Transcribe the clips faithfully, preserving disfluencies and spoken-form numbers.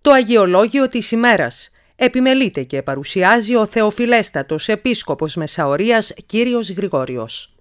Το Αγιολόγιο της ημέρας επιμελείται και παρουσιάζει ο Θεοφιλέστατος Επίσκοπος Μεσαωρίας κύριος Γρηγόριος.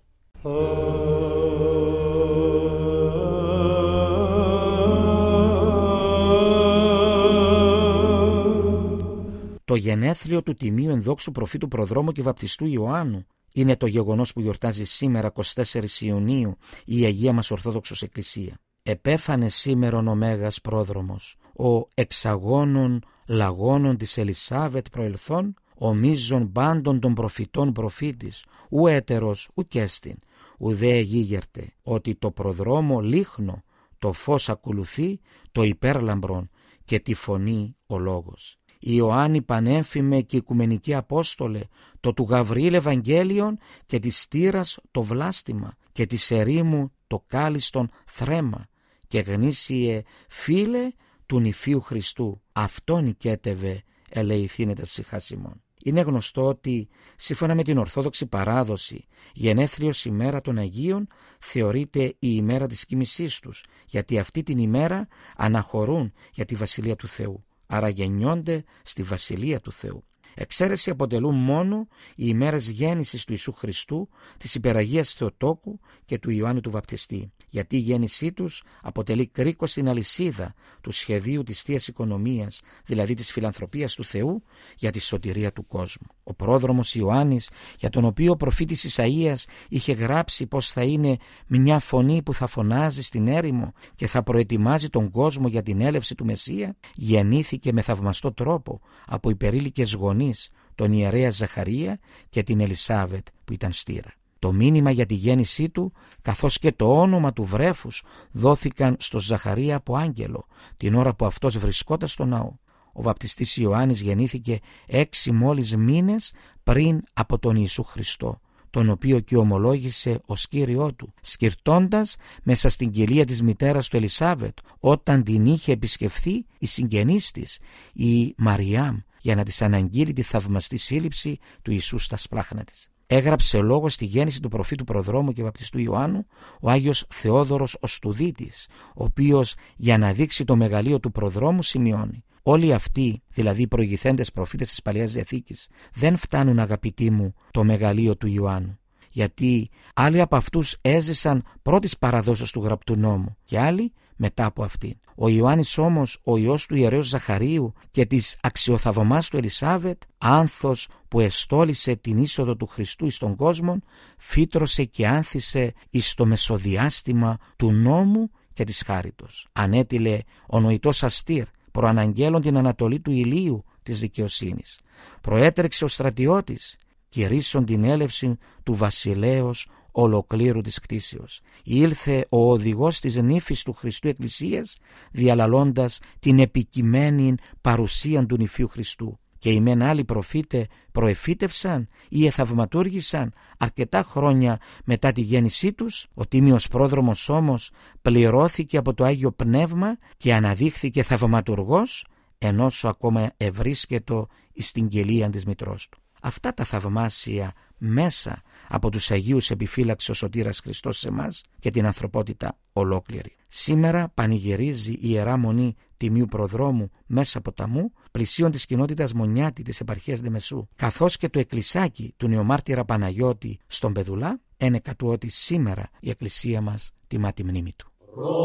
Το γενέθλιο του τιμίου ενδόξου προφήτου προδρόμου και βαπτιστού Ιωάννου είναι το γεγονός που γιορτάζει σήμερα εικοστή τέταρτη Ιουνίου η Αγία μας Ορθόδοξος Εκκλησία. Επέφανε σήμερον ο Μέγας Πρόδρομος, ο εξαγώνων λαγώνων της Ελισάβετ προελθόν, ο μίζων πάντων των προφητών προφήτης, ου έτερος ουκ έστιν, ουδέ γίγερτε, ότι το προδρόμο λίχνο, το φως ακολουθεί, το υπέρλαμπρον και τη φωνή ο λόγος. Ιωάννη πανέμφημε και οικουμενική Απόστολε, το του Γαβριήλ Ευαγγέλιον και της στήρας το βλάστημα και της ερήμου το κάλιστον θρέμα και γνήσιε φίλε του νηφίου Χριστού. Αυτό νικέτευε ελεηθήνεται ψυχάς ημών. Είναι γνωστό ότι σύμφωνα με την Ορθόδοξη παράδοση γενέθλιος ημέρα των Αγίων θεωρείται η ημέρα της κοιμησής τους, γιατί αυτή την ημέρα αναχωρούν για τη Βασιλεία του Θεού. Άρα γεννιόνται στη Βασιλεία του Θεού. Εξαίρεση αποτελούν μόνο οι ημέρες γέννησης του Ιησού Χριστού, της Υπεραγίας Θεοτόκου και του Ιωάννου του Βαπτιστή, γιατί η γέννησή τους αποτελεί κρίκο στην αλυσίδα του σχεδίου της Θείας Οικονομίας, δηλαδή της φιλανθρωπίας του Θεού για τη σωτηρία του κόσμου. Ο πρόδρομος Ιωάννης, για τον οποίο ο προφήτης Ισαΐας είχε γράψει πως θα είναι μια φωνή που θα φωνάζει στην έρημο και θα προετοιμάζει τον κόσμο για την έλευση του Μεσσία, γεννήθηκε με θαυμαστό τρόπο από υπερήλικες γονείς, τον ιερέα Ζαχαρία και την Ελισάβετ που ήταν στήρα. Το μήνυμα για τη γέννησή του καθώς και το όνομα του βρέφους δόθηκαν στο Ζαχαρία από άγγελο την ώρα που αυτός βρισκόταν στο ναό. Ο βαπτιστής Ιωάννης γεννήθηκε έξι μόλις μήνες πριν από τον Ιησού Χριστό, τον οποίο και ομολόγησε ως Κύριό του, σκυρτώντας μέσα στην κοιλία της μητέρας του Ελισάβετ όταν την είχε επισκεφθεί η συγγενής της, η Μαριάμ, για να της αναγγείλει τη θαυμαστή σύλληψη του Ιησού στα σπλάχνα της. Έγραψε λόγο στη γέννηση του προφήτου προδρόμου και βαπτιστού Ιωάννου ο Άγιος Θεόδωρος ο Στουδίτης, ο οποίος για να δείξει το μεγαλείο του προδρόμου σημειώνει: όλοι αυτοί, δηλαδή οι προηγηθέντες προφήτες της Παλαιάς Διαθήκης, δεν φτάνουν, αγαπητοί μου, το μεγαλείο του Ιωάννου, γιατί άλλοι από αυτούς έζησαν πρώτης παραδόσεως του γραπτού νόμου και άλλοι μετά από αυτήν. Ο Ιωάννης όμως, ο ιός του ιερέως Ζαχαρίου και της αξιοθαυμάς του Ελισάβετ, άνθος που εστόλησε την είσοδο του Χριστού εις τον κόσμο, φύτρωσε και άνθησε εις το μεσοδιάστημα του νόμου και της χάριτος. Ανέτειλε ο νοητός αστήρ προαναγγέλων την ανατολή του ηλίου της δικαιοσύνης. Προέτρεξε ο στρατιώτης κηρύσσον την έλευση του βασιλέως ολοκλήρου της κτήσεως. Ήλθε ο οδηγός της νύφης του Χριστού Εκκλησίας, διαλαλώντας την επικειμένη παρουσία του νηφίου Χριστού. Και οι μεν άλλοι προφήτε προεφήτευσαν ή εθαυματούργησαν αρκετά χρόνια μετά τη γέννησή τους. Ο τίμιος πρόδρομος όμως πληρώθηκε από το Άγιο Πνεύμα και αναδείχθηκε θαυματουργός, ενώσο ακόμα ευρίσκετο στην κοιλία της μητρός του. Αυτά τα θαυμάσια μέσα από τους Αγίους επιφύλαξε ο Σωτήρας Χριστός σε εμάς και την ανθρωπότητα ολόκληρη. Σήμερα πανηγυρίζει η Ιερά Μονή Τιμίου Προδρόμου μέσα ποταμού, πλησίον της κοινότητας Μονιάτη της επαρχίας Δεμεσού, καθώς και το εκκλησάκι του νεομάρτυρα Παναγιώτη στον Πεδουλά, ένεκα του ότι σήμερα η Εκκλησία μας τιμά τη μνήμη του.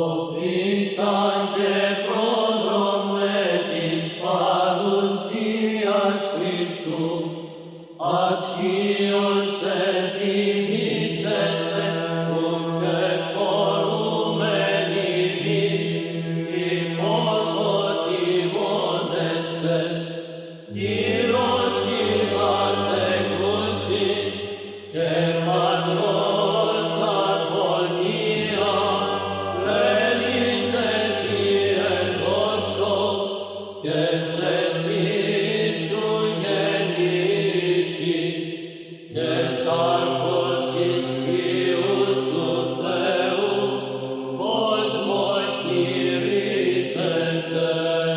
Προφήτα και πρόδρομε της παρουσίας Χριστού, αξίως ευθυμίσεσαι ούτε φορούμενοι μης υποδοτημόνεσαι στήρος ηγαρτεκούσεις και πατρός αρφωνία λένετε τι ενδόξω και σε σου γεννήσει και σάρκος εις Υιού του Θεού κόσμο κηρύττεται.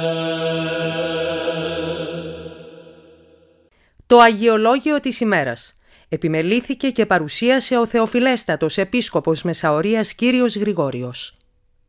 Το Αγιολόγιο της ημέρας επιμελήθηκε και παρουσίασε ο Θεοφιλέστατος Επίσκοπος Μεσαωρίας κύριος Γρηγόριος.